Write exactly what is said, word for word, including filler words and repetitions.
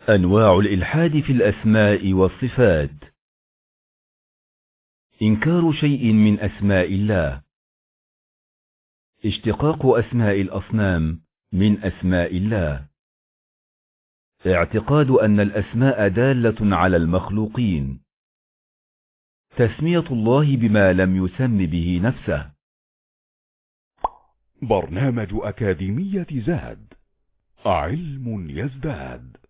أنواع الإلحاد في الأسماء والصفات: إنكار شيء من أسماء الله، اشتقاق أسماء الأصنام من أسماء الله، اعتقاد أن الأسماء دالة على المخلوقين، تسمية الله بما لم يسم به نفسه. برنامج أكاديمية زاد، علم يزداد.